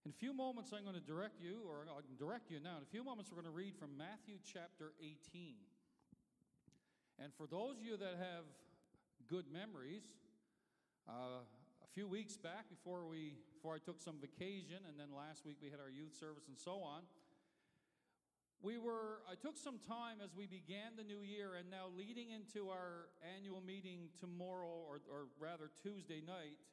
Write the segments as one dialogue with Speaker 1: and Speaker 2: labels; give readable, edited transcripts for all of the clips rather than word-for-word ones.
Speaker 1: In a few moments, I'm going to direct you, or I can direct you now. In a few moments, we're going to read from Matthew chapter 18. And for those of you that have good memories, a few weeks back, before I took some vacation, and then last week we had our youth service and so on, I took some time as we began the new year, and now leading into our annual meeting tomorrow, or rather Tuesday night,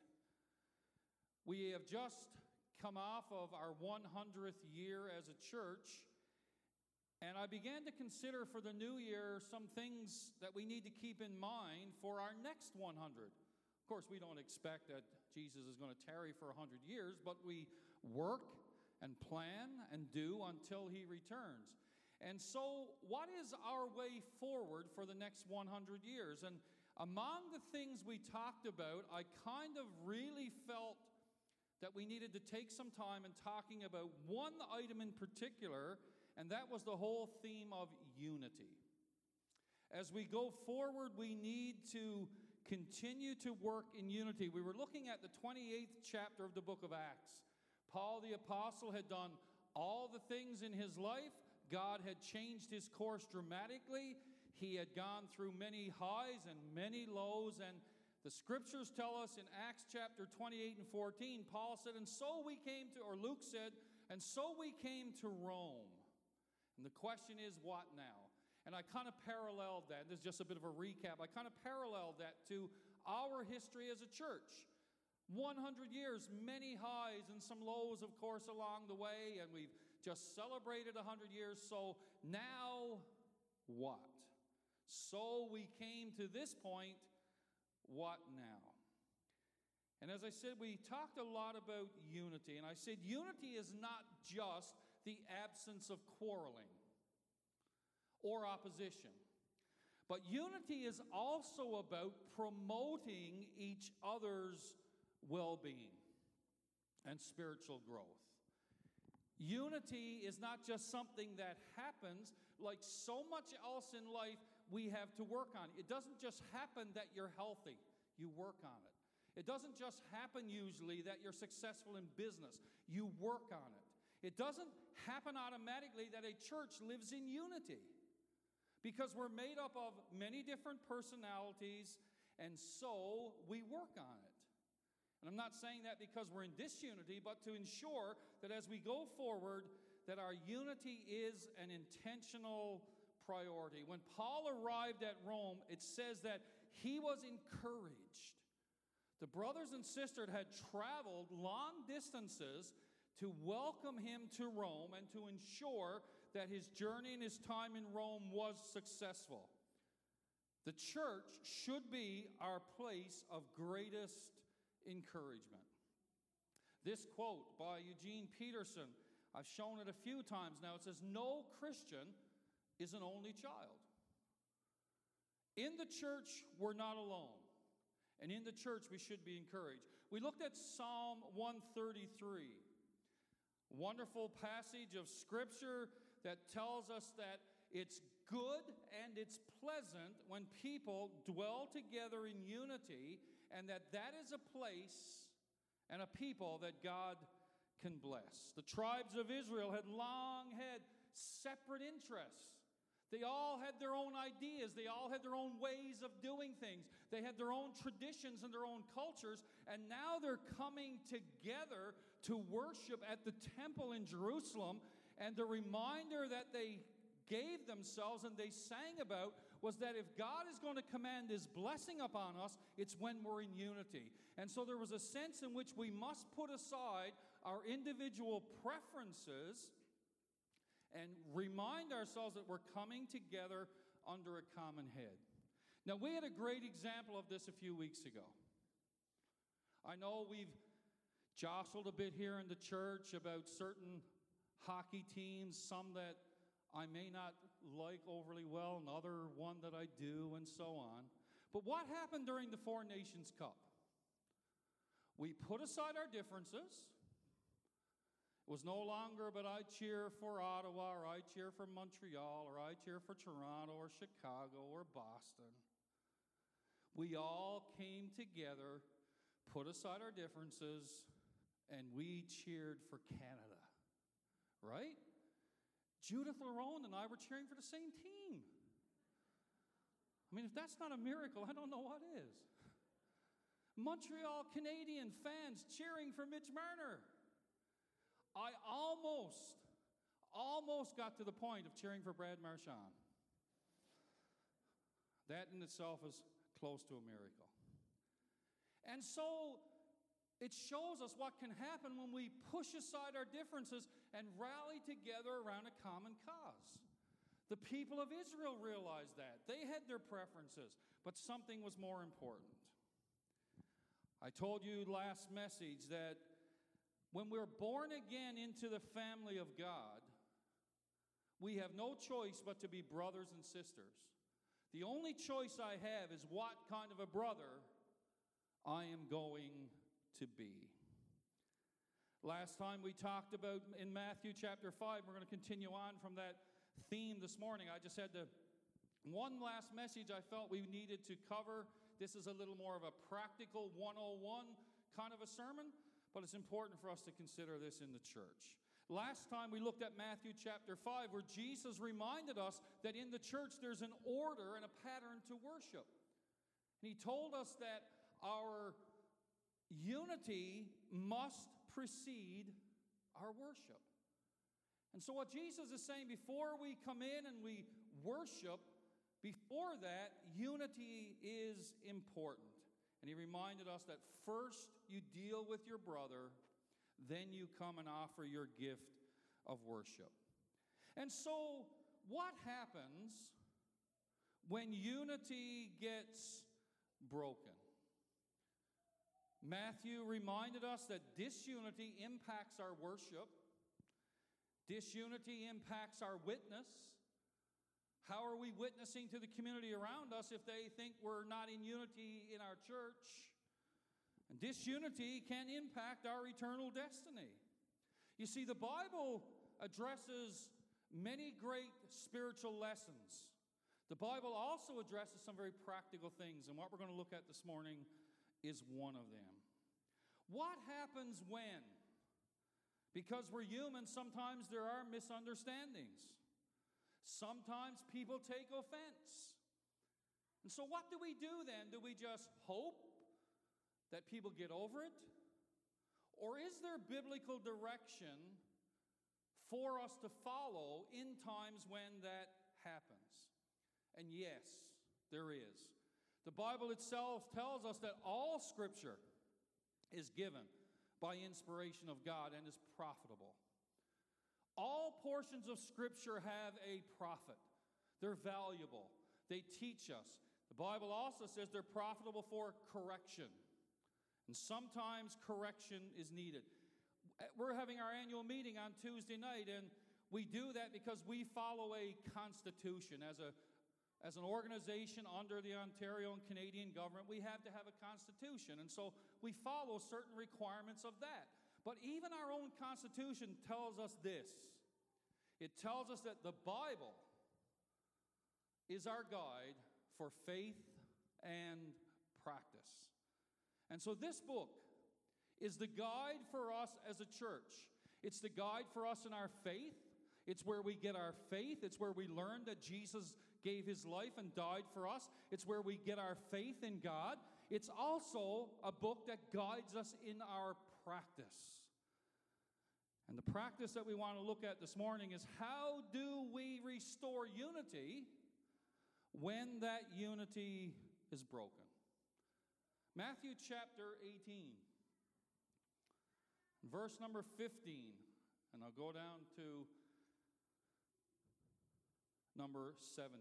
Speaker 1: we have just come off of our 100th year as a church, and I began to consider for the new year some things that we need to keep in mind for our next 100. Of course, we don't expect that Jesus is going to tarry for 100 years, but we work and plan and do until he returns. And so, what is our way forward for the next 100 years? And among the things we talked about, I kind of really felt that we needed to take some time in talking about one item in particular, and that was the whole theme of unity. As we go forward, we need to continue to work in unity. We were looking at the 28th chapter of the book of Acts. Paul the apostle had done all the things in his life. God had changed his course dramatically. He had gone through many highs and many lows, and the scriptures tell us in Acts chapter 28 and 14, Paul said, Luke said, and so we came to Rome. And the question is, what now? And I kind of paralleled that. This is just a bit of a recap. I kind of paralleled that to our history as a church. 100 years, many highs and some lows, of course, along the way. And we've just celebrated 100 years. So now what? So we came to this point. What now? And as I said, we talked a lot about unity. And I said unity is not just the absence of quarreling or opposition. But unity is also about promoting each other's well-being and spiritual growth. Unity is not just something that happens. Like so much else in life, we have to work on. It doesn't just happen that you're healthy. You work on it. It doesn't just happen usually that you're successful in business. You work on it. It doesn't happen automatically that a church lives in unity, because we're made up of many different personalities, and so we work on it. And I'm not saying that because we're in disunity, but to ensure that as we go forward, that our unity is an intentional priority. When Paul arrived at Rome, it says that he was encouraged. The brothers and sisters had traveled long distances to welcome him to Rome and to ensure that his journey and his time in Rome was successful. The church should be our place of greatest encouragement. This quote by Eugene Peterson, I've shown it a few times now. It says, "No Christian is an only child." In the church, we're not alone. And in the church, we should be encouraged. We looked at Psalm 133, a wonderful passage of Scripture that tells us that it's good and it's pleasant when people dwell together in unity, and that is a place and a people that God can bless. The tribes of Israel had long had separate interests. They all had their own ideas. They all had their own ways of doing things. They had their own traditions and their own cultures. And now they're coming together to worship at the temple in Jerusalem. And the reminder that they gave themselves and they sang about was that if God is going to command his blessing upon us, it's when we're in unity. And so there was a sense in which we must put aside our individual preferences and remind ourselves that we're coming together under a common head. Now, we had a great example of this a few weeks ago. I know we've jostled a bit here in the church about certain hockey teams, some that I may not like overly well, another one that I do, and so on. But what happened during the Four Nations Cup? We put aside our differences. It was no longer, but I cheer for Ottawa, or I cheer for Montreal, or I cheer for Toronto, or Chicago, or Boston. We all came together, put aside our differences, and we cheered for Canada, right? Judith Larone and I were cheering for the same team. I mean, if that's not a miracle, I don't know what is. Montreal Canadian fans cheering for Mitch Marner. I almost got to the point of cheering for Brad Marchand. That in itself is close to a miracle. And so it shows us what can happen when we push aside our differences and rally together around a common cause. The people of Israel realized that. They had their preferences, but something was more important. I told you last message that when we're born again into the family of God, we have no choice but to be brothers and sisters. The only choice I have is what kind of a brother I am going to be. Last time we talked about in Matthew chapter 5, we're going to continue on from that theme this morning. I just had one last message I felt we needed to cover. This is a little more of a practical 101 kind of a sermon, but it's important for us to consider this in the church. Last time we looked at Matthew chapter 5, where Jesus reminded us that in the church there's an order and a pattern to worship. And he told us that our unity must precede our worship. And so what Jesus is saying, before we come in and we worship, before that, unity is important. And he reminded us that first you deal with your brother, then you come and offer your gift of worship. And so what happens when unity gets broken? Matthew reminded us that disunity impacts our worship. Disunity impacts our witness. How are we witnessing to the community around us if they think we're not in unity in our church? And disunity can impact our eternal destiny. You see, the Bible addresses many great spiritual lessons. The Bible also addresses some very practical things, and what we're going to look at this morning is one of them. What happens when? Because we're human, sometimes there are misunderstandings. Sometimes people take offense. And so what do we do then? Do we just hope that people get over it? Or is there biblical direction for us to follow in times when that happens? And yes, there is. The Bible itself tells us that all Scripture is given by inspiration of God and is profitable. All portions of Scripture have a profit. They're valuable. They teach us. The Bible also says they're profitable for correction. And sometimes correction is needed. We're having our annual meeting on Tuesday night, and we do that because we follow a constitution. As an organization under the Ontario and Canadian government, we have to have a constitution. And so we follow certain requirements of that. But even our own constitution tells us this. It tells us that the Bible is our guide for faith and practice. And so this book is the guide for us as a church. It's the guide for us in our faith. It's where we get our faith. It's where we learn that Jesus gave his life and died for us. It's where we get our faith in God. It's also a book that guides us in our practice. And the practice that we want to look at this morning is, how do we restore unity when that unity is broken? Matthew chapter 18, verse number 15, and I'll go down to number 17.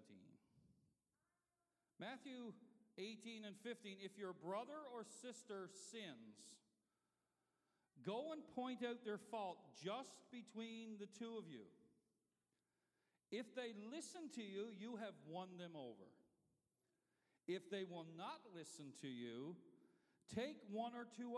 Speaker 1: Matthew 18 and 15, if your brother or sister sins, go and point out their fault just between the two of you. If they listen to you, you have won them over. If they will not listen to you, take one or two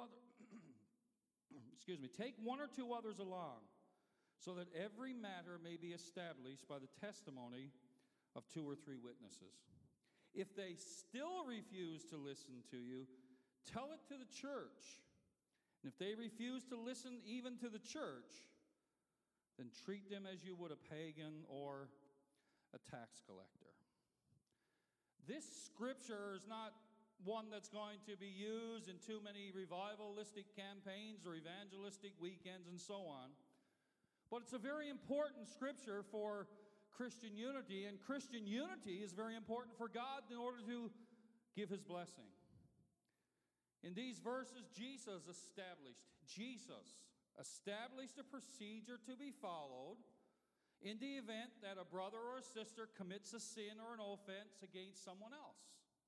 Speaker 1: others along, so that every matter may be established by the testimony of 2 or 3 witnesses. If they still refuse to listen to you, tell it to the church. And if they refuse to listen even to the church, then treat them as you would a pagan or a tax collector. This scripture is not one that's going to be used in too many revivalistic campaigns or evangelistic weekends and so on. But it's a very important scripture for Christian unity, and Christian unity is very important for God in order to give his blessing. In these verses, Jesus established a procedure to be followed in the event that a brother or a sister commits a sin or an offense against someone else.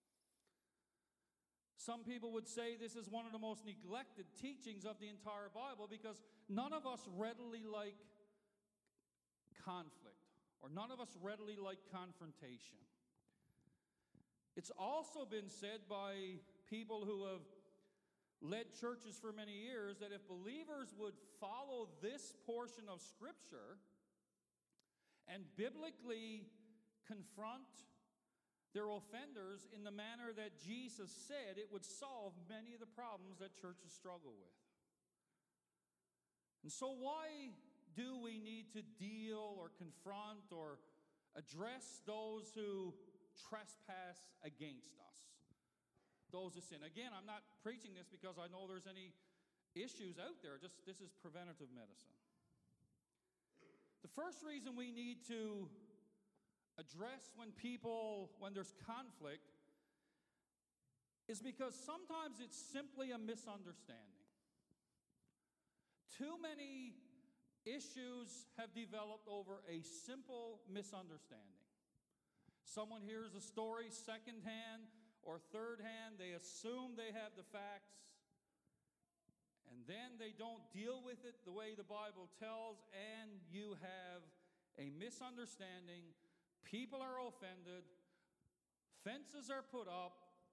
Speaker 1: Some people would say this is one of the most neglected teachings of the entire Bible because none of us readily like conflict, or none of us readily like confrontation. It's also been said by people who have led churches for many years that if believers would follow this portion of Scripture and biblically confront their offenders in the manner that Jesus said, it would solve many of the problems that churches struggle with. And so why do we need to deal or confront or address those who trespass against us? Those who sin. Again, I'm not preaching this because I know there's any issues out there. Just this is preventative medicine. The first reason we need to address when there's conflict is because sometimes it's simply a misunderstanding. Too many issues have developed over a simple misunderstanding. Someone hears a story secondhand or third hand, they assume they have the facts, and then they don't deal with it the way the Bible tells, and you have a misunderstanding. People are offended, fences are put up,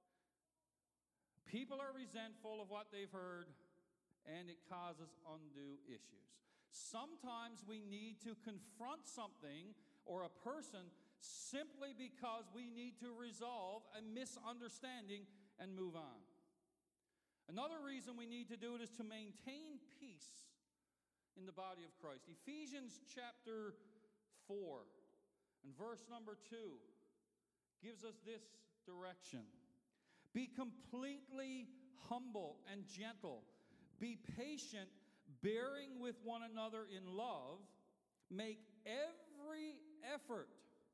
Speaker 1: people are resentful of what they've heard, and it causes undue issues. Sometimes we need to confront something or a person simply because we need to resolve a misunderstanding and move on. Another reason we need to do it is to maintain peace in the body of Christ. Ephesians chapter 4 and verse number 2 gives us this direction. Be completely humble and gentle. Be patient, bearing with one another in love. Make every effort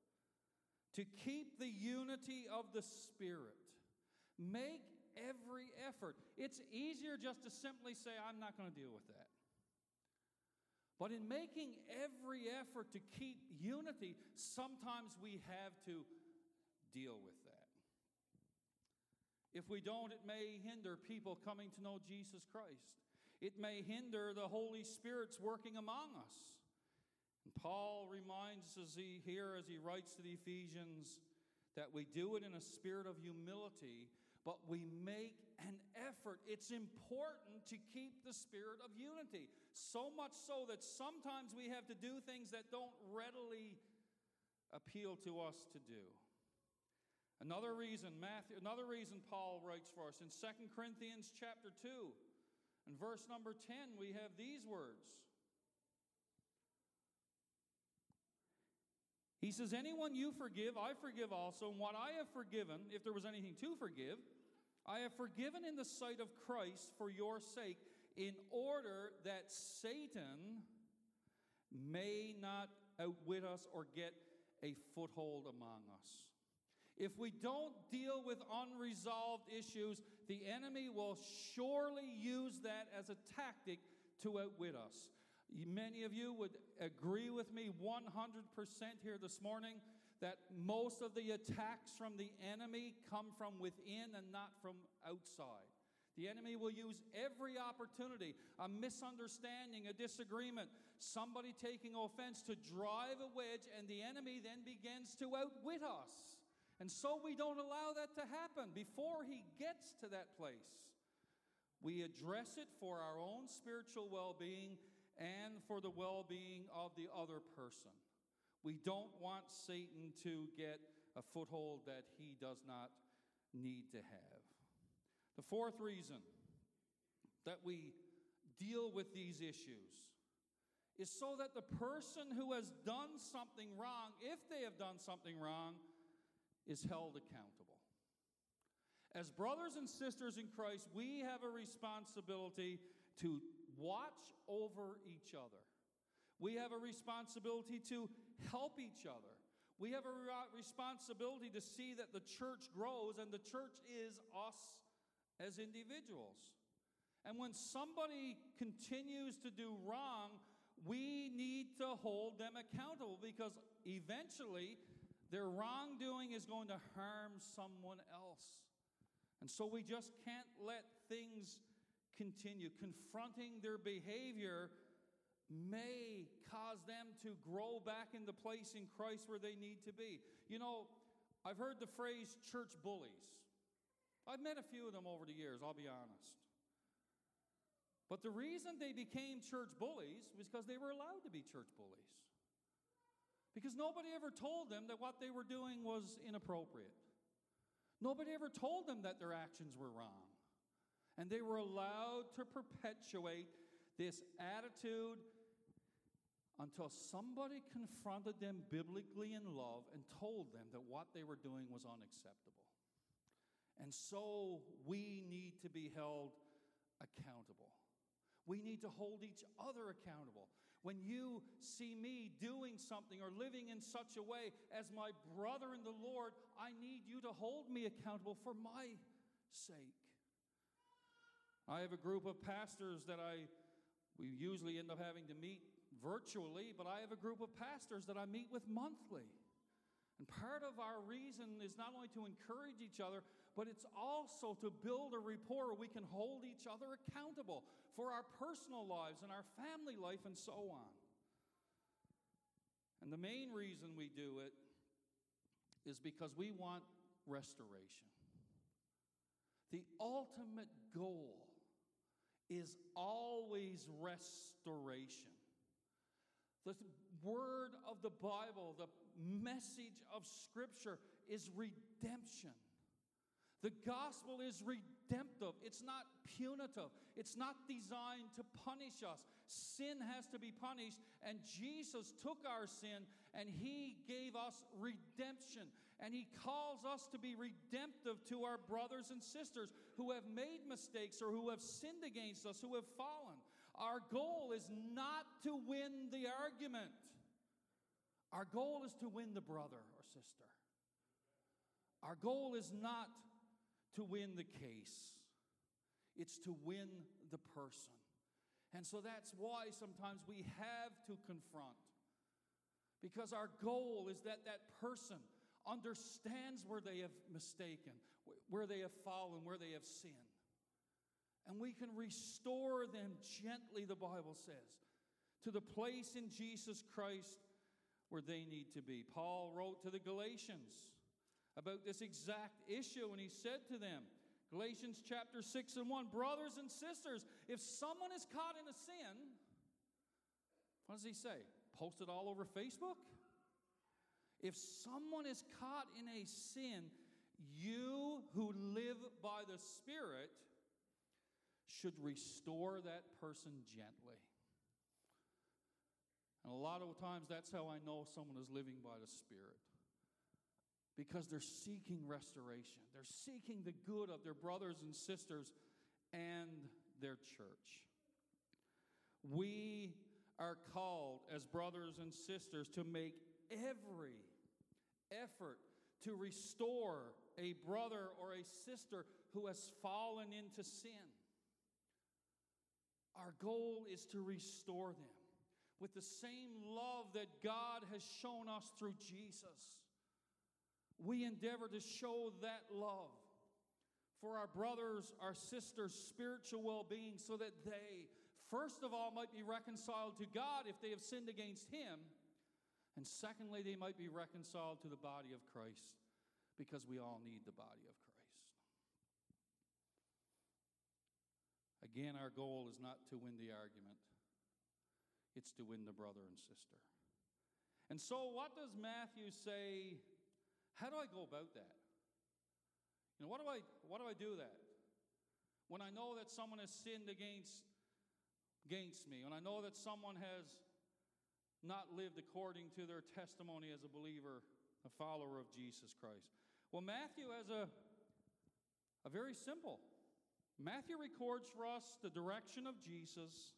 Speaker 1: to keep the unity of the Spirit. Make every effort. It's easier just to simply say, I'm not going to deal with that. But in making every effort to keep unity, sometimes we have to deal with that. If we don't, it may hinder people coming to know Jesus Christ. It may hinder the Holy Spirit's working among us. And Paul reminds us here as he writes to the Ephesians that we do it in a spirit of humility, but we make an effort. It's important to keep the spirit of unity. So much so that sometimes we have to do things that don't readily appeal to us to do. Another reason Paul writes for us in 2 Corinthians chapter 2 and verse number 10, we have these words. He says, anyone you forgive, I forgive also. And what I have forgiven, if there was anything to forgive, I have forgiven in the sight of Christ for your sake, in order that Satan may not outwit us or get a foothold among us. If we don't deal with unresolved issues, the enemy will surely use that as a tactic to outwit us. Many of you would agree with me 100% here this morning that most of the attacks from the enemy come from within and not from outside. The enemy will use every opportunity, a misunderstanding, a disagreement, somebody taking offense to drive a wedge, and the enemy then begins to outwit us. And so we don't allow that to happen. Before he gets to that place, we address it for our own spiritual well-being and for the well-being of the other person. We don't want Satan to get a foothold that he does not need to have. The fourth reason that we deal with these issues is so that the person who has done something wrong, if they have done something wrong, is held accountable. As brothers and sisters in Christ, we have a responsibility to watch over each other. We have a responsibility to help each other. We have a responsibility to see that the church grows, and the church is us as individuals. And when somebody continues to do wrong, we need to hold them accountable, because eventually their wrongdoing is going to harm someone else. And so we just can't let things continue. Confronting their behavior may cause them to grow back in the place in Christ where they need to be. You know, I've heard the phrase church bullies. I've met a few of them over the years, I'll be honest. But the reason they became church bullies was because they were allowed to be church bullies. Because nobody ever told them that what they were doing was inappropriate. Nobody ever told them that their actions were wrong. And they were allowed to perpetuate this attitude until somebody confronted them biblically in love and told them that what they were doing was unacceptable. And so we need to be held accountable. We need to hold each other accountable. When you see me doing something or living in such a way as my brother in the Lord, I need you to hold me accountable for my sake. I have a group of pastors that we usually end up having to meet virtually, but I have a group of pastors that I meet with monthly. And part of our reason is not only to encourage each other, but it's also to build a rapport where we can hold each other accountable for our personal lives and our family life and so on. And the main reason we do it is because we want restoration. The ultimate goal is always restoration. The word of the Bible, the message of Scripture is redemption. The gospel is redemptive. It's not punitive. It's not designed to punish us. Sin has to be punished, and Jesus took our sin and He gave us redemption. And He calls us to be redemptive to our brothers and sisters who have made mistakes or who have sinned against us, who have fallen. Our goal is not to win the argument. Our goal is to win the brother or sister. Our goal is not to win the case. It's to win the person. And so that's why sometimes we have to confront. Because our goal is that that person understands where they have mistaken, where they have fallen, where they have sinned. And we can restore them gently, the Bible says, to the place in Jesus Christ where they need to be. Paul wrote to the Galatians about this exact issue, and he said to them, Galatians chapter 6 and 1, brothers and sisters, if someone is caught in a sin, what does he say? Post it all over Facebook? If someone is caught in a sin, you who live by the Spirit should restore that person gently. And a lot of times that's how I know someone is living by the Spirit. Because they're seeking restoration. They're seeking the good of their brothers and sisters and their church. We are called as brothers and sisters to make every effort to restore a brother or a sister who has fallen into sin. Our goal is to restore them with the same love that God has shown us through Jesus. We endeavor to show that love for our brothers, our sisters' spiritual well-being so that they, first of all, might be reconciled to God if they have sinned against Him. And secondly, they might be reconciled to the body of Christ because we all need the body of Christ. Again, our goal is not to win the argument. It's to win the brother and sister. And so what does Matthew say? How do I go about that? You know, what do I do that? When I know that someone has sinned against against me, and I know that someone has not lived according to their testimony as a believer, a follower of Jesus Christ. Well, Matthew has a very simple. Matthew records for us the direction of Jesus.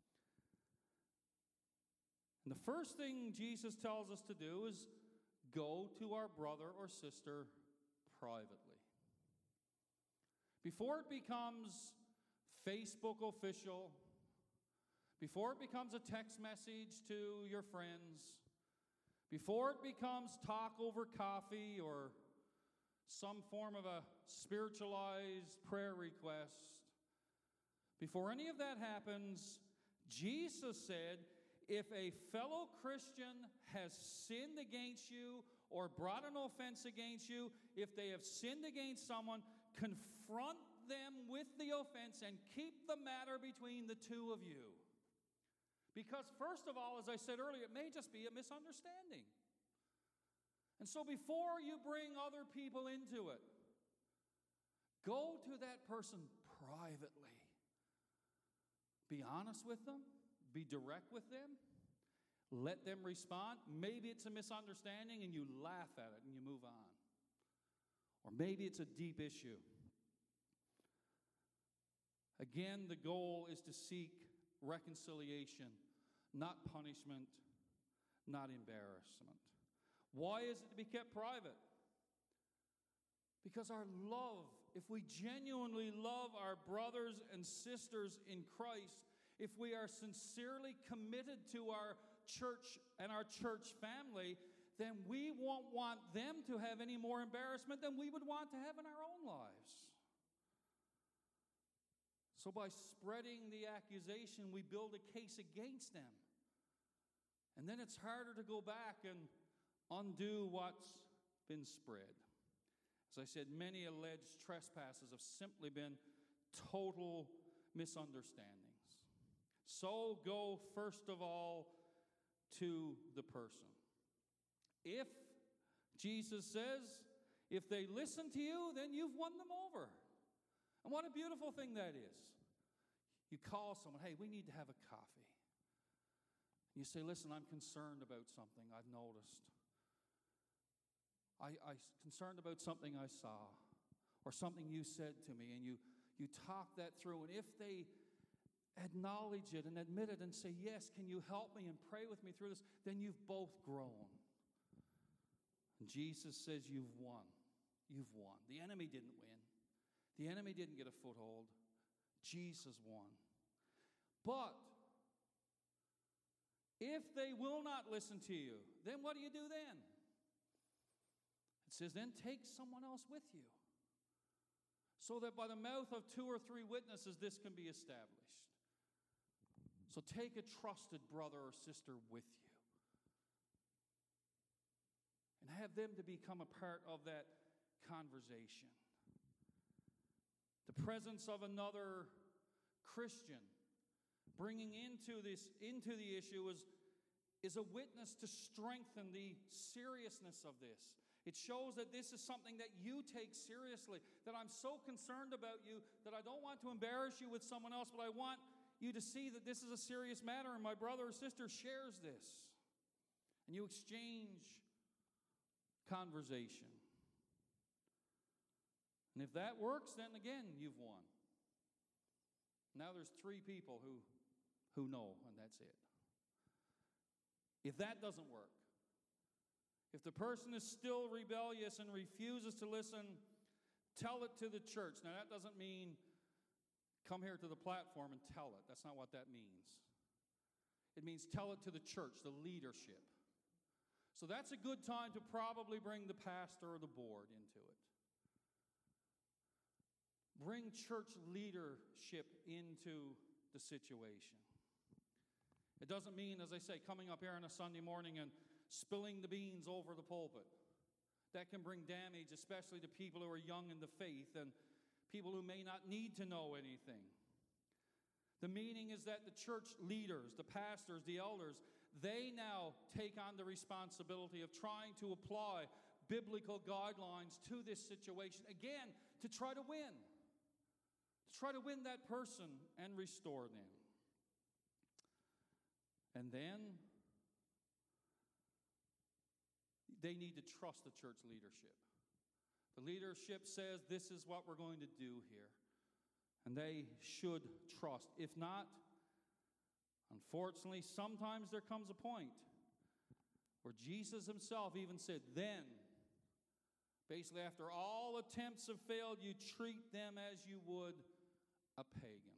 Speaker 1: And the first thing Jesus tells us to do is go to our brother or sister privately. Before it becomes Facebook official, before it becomes a text message to your friends, before it becomes talk over coffee or some form of a spiritualized prayer request, before any of that happens, Jesus said, if a fellow Christian has sinned against you or brought an offense against you, if they have sinned against someone, confront them with the offense and keep the matter between the two of you. Because first of all, as I said earlier, it may just be a misunderstanding. And so before you bring other people into it, go to that person privately. Be honest with them. Be direct with them. Let them respond. Maybe it's a misunderstanding and you laugh at it and you move on. Or maybe it's a deep issue. Again, the goal is to seek reconciliation, not punishment, not embarrassment. Why is it to be kept private? Because our love, if we genuinely love our brothers and sisters in Christ, if we are sincerely committed to our church and our church family, then we won't want them to have any more embarrassment than we would want to have in our own lives. So by spreading the accusation, we build a case against them. And then it's harder to go back and undo what's been spread. As I said, many alleged trespasses have simply been total misunderstandings. So go first of all to the person. If, Jesus says, if they listen to you, then you've won them over. And what a beautiful thing that is. You call someone, hey, we need to have a coffee. You say, listen, I'm concerned about something I've noticed. I'm concerned about something I saw or something you said to me, and you talk that through. And if they acknowledge it and admit it and say, yes, can you help me and pray with me through this, then you've both grown. And Jesus says you've won. You've won. The enemy didn't win. The enemy didn't get a foothold. Jesus won. But if they will not listen to you, then what do you do then? It says, then take someone else with you, so that by the mouth of 2 or 3 witnesses this can be established. So take a trusted brother or sister with you and have them to become a part of that conversation. The presence of another Christian bringing into the issue is a witness to strengthen the seriousness of this. It shows that this is something that you take seriously, that I'm so concerned about you that I don't want to embarrass you with someone else, but I want you to see that this is a serious matter and my brother or sister shares this. And you exchange conversation. And if that works, then again, you've won. Now there's 3 people who know, and that's it. If that doesn't work, if the person is still rebellious and refuses to listen, tell it to the church. Now that doesn't mean come here to the platform and tell it. That's not what that means. It means tell it to the church, the leadership. So that's a good time to probably bring the pastor or the board into it. Bring church leadership into the situation. It doesn't mean, as I say, coming up here on a Sunday morning and spilling the beans over the pulpit. That can bring damage, especially to people who are young in the faith and people who may not need to know anything. The meaning is that the church leaders, the pastors, the elders, they now take on the responsibility of trying to apply biblical guidelines to this situation, again, to try to win. To try to win that person and restore them. And then they need to trust the church leadership. The leadership says, this is what we're going to do here. And they should trust. If not, unfortunately, sometimes there comes a point where Jesus himself even said, then, basically after all attempts have failed, you treat them as you would a pagan.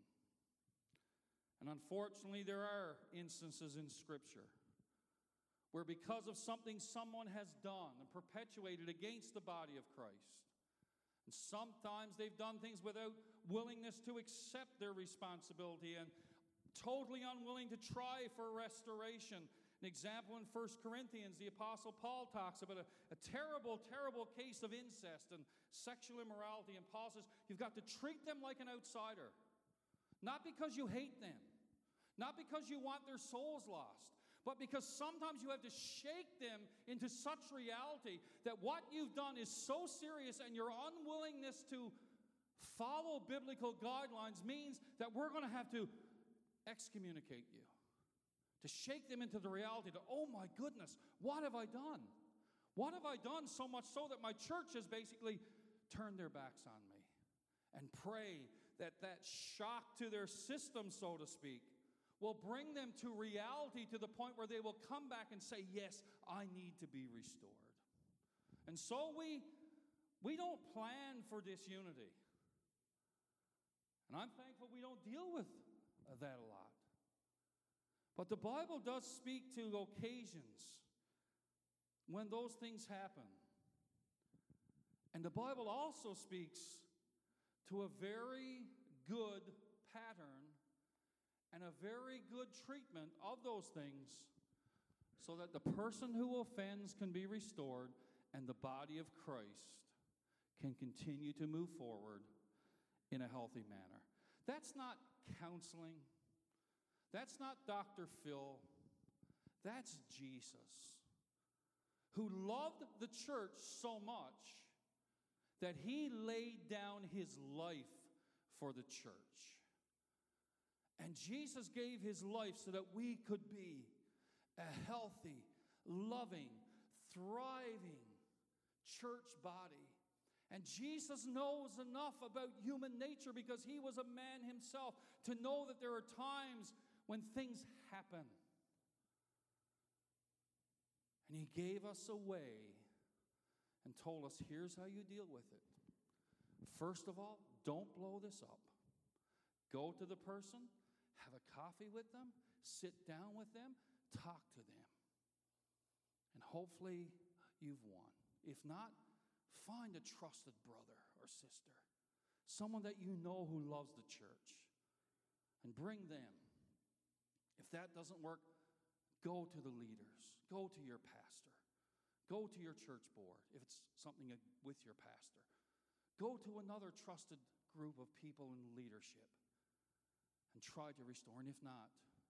Speaker 1: And unfortunately, there are instances in Scripture where because of something someone has done and perpetuated against the body of Christ, and sometimes they've done things without willingness to accept their responsibility and totally unwilling to try for restoration. An example in 1 Corinthians, the Apostle Paul talks about a terrible, terrible case of incest and sexual immorality. And Paul says, you've got to treat them like an outsider. Not because you hate them. Not because you want their souls lost. But because sometimes you have to shake them into such reality that what you've done is so serious, and your unwillingness to follow biblical guidelines means that we're going to have to excommunicate you. To shake them into the reality that, oh my goodness, what have I done? What have I done so much so that my church has basically turned their backs on me? And pray that that shock to their system, so to speak, will bring them to reality, to the point where they will come back and say, yes, I need to be restored. And so we don't plan for disunity. And I'm thankful we don't deal with that a lot. But the Bible does speak to occasions when those things happen. And the Bible also speaks to a very good pattern and a very good treatment of those things, so that the person who offends can be restored and the body of Christ can continue to move forward in a healthy manner. That's not counseling. That's not Dr. Phil. That's Jesus, who loved the church so much that he laid down his life for the church. And Jesus gave his life so that we could be a healthy, loving, thriving church body. And Jesus knows enough about human nature, because he was a man himself, to know that there are times when things happen. And he gave us a way and told us, here's how you deal with it. First of all, don't blow this up. Go to the person, have a coffee with them, sit down with them, talk to them. And hopefully you've won. If not, find a trusted brother or sister, someone that you know who loves the church, and bring them. If that doesn't work, go to the leaders, go to your pastor, go to your church board if it's something with your pastor. Go to another trusted group of people in leadership and try to restore. And if not,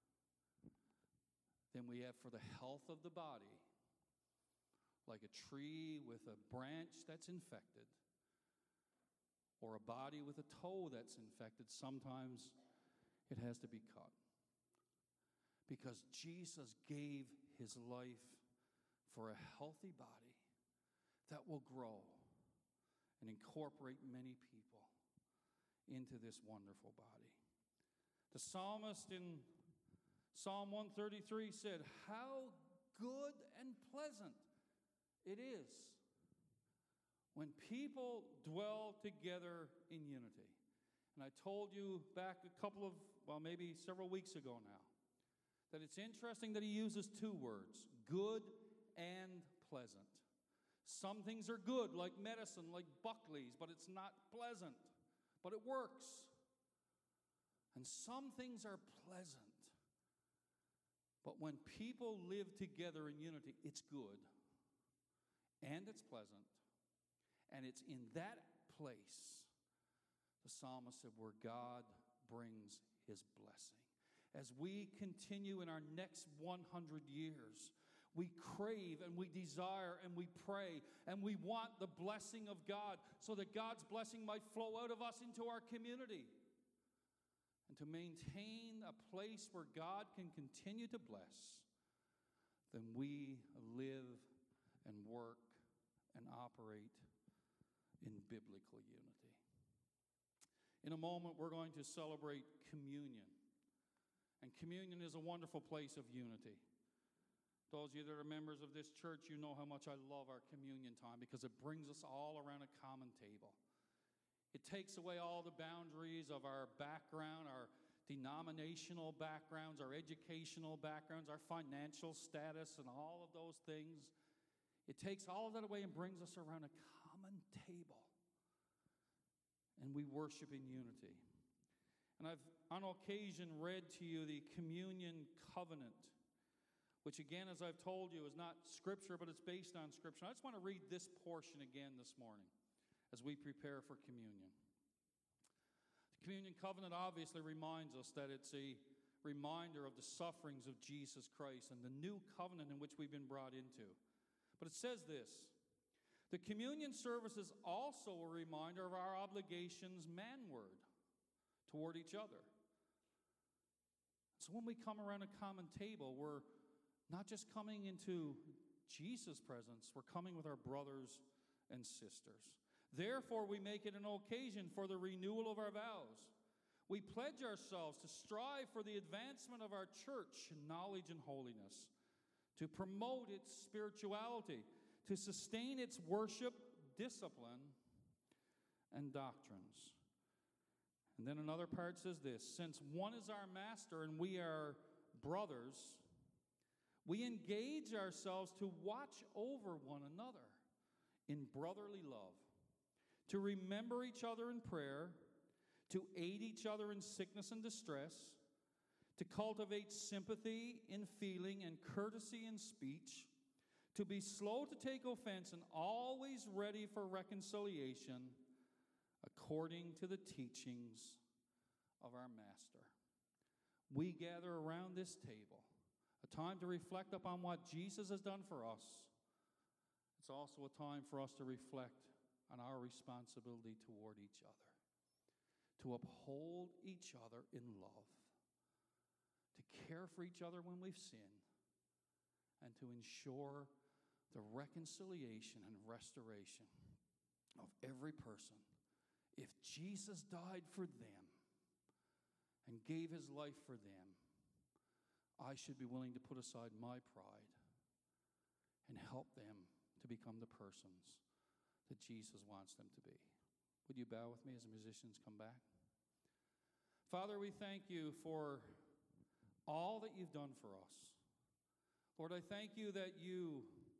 Speaker 1: then we have, for the health of the body, like a tree with a branch that's infected, or a body with a toe that's infected, sometimes it has to be cut. Because Jesus gave his life for a healthy body that will grow and incorporate many people into this wonderful body. The psalmist in Psalm 133 said, how good and pleasant it is when people dwell together in unity. And I told you back maybe several weeks ago now, that it's interesting that he uses two words, good and pleasant. Some things are good, like medicine, like Buckley's, but it's not pleasant, but it works. And some things are pleasant. But when people live together in unity, it's good, and it's pleasant, and it's in that place, the psalmist said, where God brings his blessing. As we continue in our next 100 years, we crave and we desire and we pray and we want the blessing of God, so that God's blessing might flow out of us into our community. and to maintain a place where God can continue to bless, then we live and work and operate in biblical unity. In a moment, we're going to celebrate communion. And communion is a wonderful place of unity. Those of you that are members of this church, you know how much I love our communion time because it brings us all around a common table. It takes away all the boundaries of our background, our denominational backgrounds, our educational backgrounds, our financial status, and all of those things. It takes all of that away and brings us around a common table. And we worship in unity. And I've, on occasion, read to you the communion covenant, which again, as I've told you, is not Scripture, but it's based on Scripture. I just want to read this portion again this morning as we prepare for communion. The communion covenant obviously reminds us that it's a reminder of the sufferings of Jesus Christ and the new covenant in which we've been brought into. But it says this: the communion service is also a reminder of our obligations manward toward each other. So when we come around a common table, we're not just coming into Jesus' presence, we're coming with our brothers and sisters. Therefore, we make it an occasion for the renewal of our vows. We pledge ourselves to strive for the advancement of our church in knowledge and holiness, to promote its spirituality, to sustain its worship, discipline, and doctrines. And then another part says this: since one is our master and we are brothers, we engage ourselves to watch over one another in brotherly love, to remember each other in prayer, to aid each other in sickness and distress, to cultivate sympathy in feeling and courtesy in speech, to be slow to take offense and always ready for reconciliation according to the teachings of our Master. We gather around this table, a time to reflect upon what Jesus has done for us. It's also a time for us to reflect on our responsibility toward each other, to uphold each other in love, to care for each other when we've sinned, and to ensure the reconciliation and restoration of every person. If Jesus died for them and gave his life for them, I should be willing to put aside my pride and help them to become the persons that Jesus wants them to be. Would you bow with me as the musicians come back? Father, we thank you for all that you've done for us. Lord, I thank you that you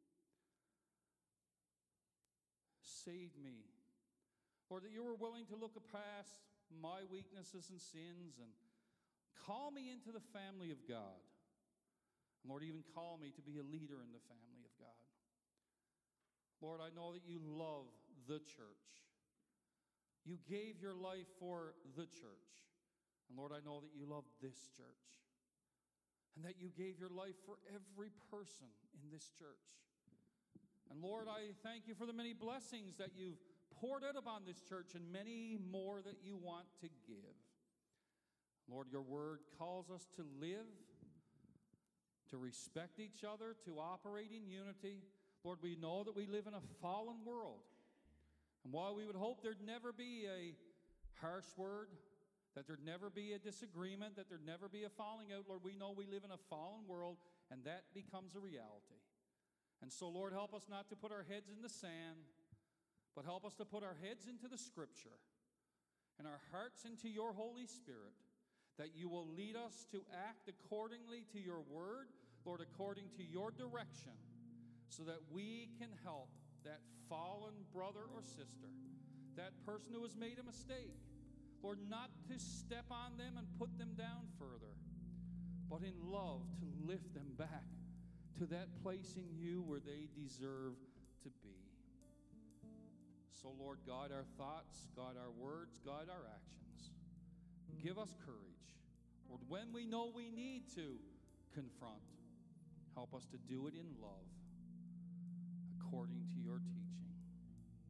Speaker 1: saved me. Lord, that you were willing to look past my weaknesses and sins and call me into the family of God. And Lord, even call me to be a leader in the family of God. Lord, I know that you love the church. You gave your life for the church. And Lord, I know that you love this church. And that you gave your life for every person in this church. And Lord, I thank you for the many blessings that you've poured out upon this church and many more that you want to give. Lord, your word calls us to live, to respect each other, to operate in unity. Lord, we know that we live in a fallen world. And while we would hope there'd never be a harsh word, that there'd never be a disagreement, that there'd never be a falling out, Lord, we know we live in a fallen world, and that becomes a reality. And so, Lord, help us not to put our heads in the sand, but help us to put our heads into the Scripture and our hearts into your Holy Spirit, that you will lead us to act accordingly to your word, Lord, according to your direction, so that we can help that fallen brother or sister, that person who has made a mistake, Lord, not to step on them and put them down further, but in love to lift them back to that place in you where they deserve to be. So, Lord, guide our thoughts, guide our words, guide our actions. Give us courage. Lord, when we know we need to confront, help us to do it in love, according to your teaching.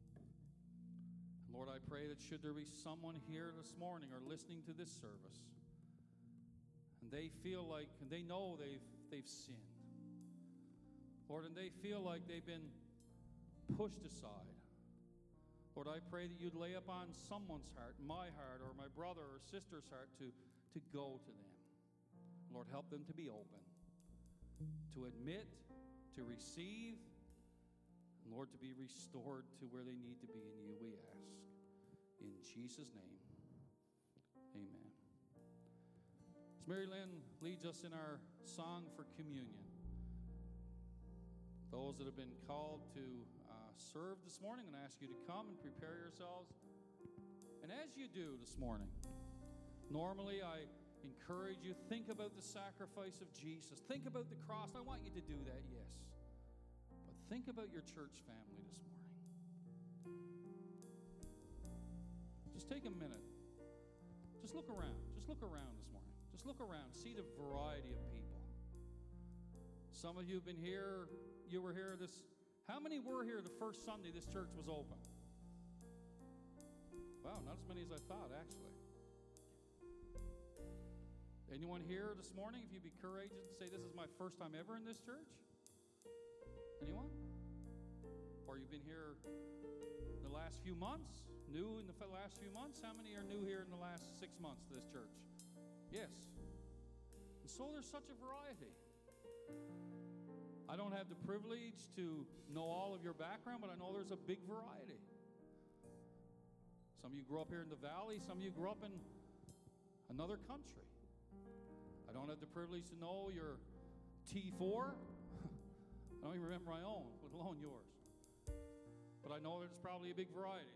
Speaker 1: Lord, I pray that should there be someone here this morning or listening to this service and they feel like, and they know they've sinned. Lord, and they feel like they've been pushed aside. Lord, I pray that you'd lay upon someone's heart, my heart, or my brother or sister's heart to go to them. Lord, help them to be open, to admit, to receive, and Lord, to be restored to where they need to be in you, we ask. In Jesus' name, amen. As Mary Lynn leads us in our song for communion, those that have been called to serve this morning, I'm going to ask you to come and prepare yourselves. And as you do this morning, normally I encourage you, think about the sacrifice of Jesus. Think about the cross. I want you to do that, yes. But think about your church family this morning. Just take a minute. Just look around. Just look around this morning. Just look around. See the variety of people. Some of you have been here. You were here this... How many were here the first Sunday this church was open? Wow, not as many as I thought, actually. Anyone here this morning, if you'd be courageous and say, this is my first time ever in this church? Anyone? Or you've been here the last few months? New in the last few months? How many are new here in the last 6 months to this church? Yes. And so there's such a variety. I don't have the privilege to know all of your background, but I know there's a big variety. Some of you grew up here in the valley. Some of you grew up in another country. I don't have the privilege to know your T4. I don't even remember my own, let alone yours. But I know there's probably a big variety.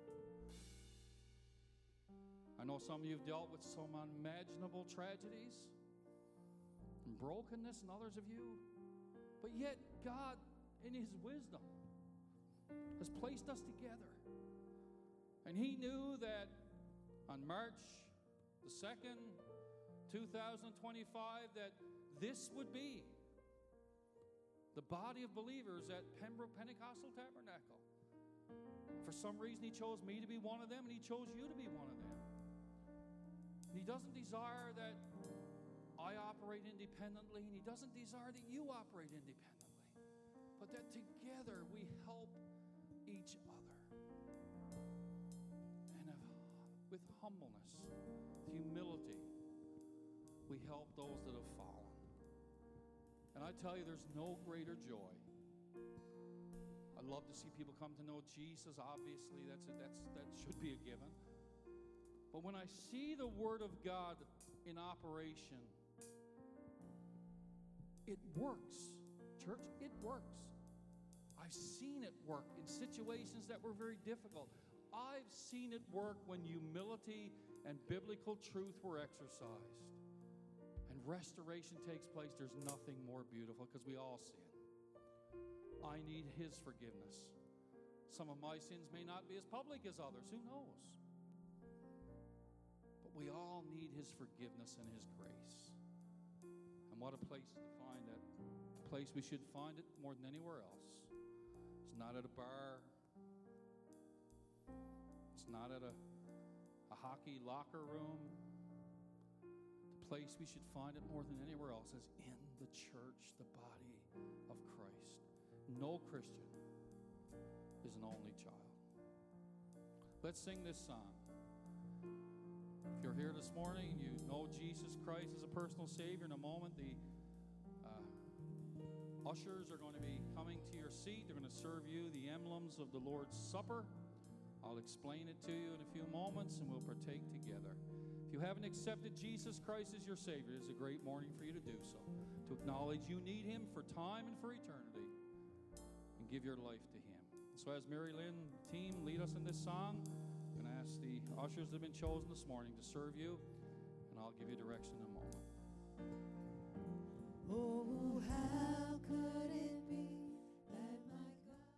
Speaker 1: I know some of you have dealt with some unimaginable tragedies and brokenness, and others of you. But yet, God, in His wisdom, has placed us together. And He knew that on March the 2nd, 2025, that this would be the body of believers at Pembroke Pentecostal Tabernacle. For some reason, He chose me to be one of them, and He chose you to be one of them. And He doesn't desire that I operate independently, and He doesn't desire that you operate independently, but that together we help each other. And with humbleness, humility, we help those that have fallen. And I tell you, there's no greater joy. I love to see people come to know Jesus. Obviously, that should be a given. But when I see the Word of God in operation, it works, church. It works. I've seen it work in situations that were very difficult. I've seen it work when humility and biblical truth were exercised. And restoration takes place. There's nothing more beautiful because we all sin. I need His forgiveness. Some of my sins may not be as public as others. Who knows? But we all need His forgiveness and His grace. And what a place to find that. A place we should find it more than anywhere else. It's not at a bar. It's not at a hockey locker room. The place we should find it more than anywhere else is in the church, the body of Christ. No Christian is an only child. Let's sing this song. If you're here this morning and you know Jesus Christ as a personal Savior, in a moment the ushers are going to be coming to your seat. They're going to serve you the emblems of the Lord's Supper. I'll explain it to you in a few moments, and we'll partake together. If you haven't accepted Jesus Christ as your Savior, it's a great morning for you to do so, to acknowledge you need Him for time and for eternity, and give your life to Him. So as Mary Lynn team lead us in this song, I'm going to ask the ushers that have been chosen this morning to serve you, and I'll give you direction in a moment.
Speaker 2: Oh, how could it be